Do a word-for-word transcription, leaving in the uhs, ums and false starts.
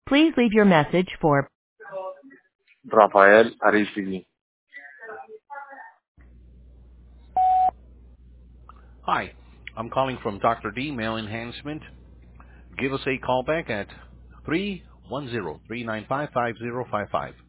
Please leave your message for Rafael Aristidi. Hi, I'm calling from Doctor D Mail Enhancement. Give us a call back at three one zero, three nine five, five zero five five.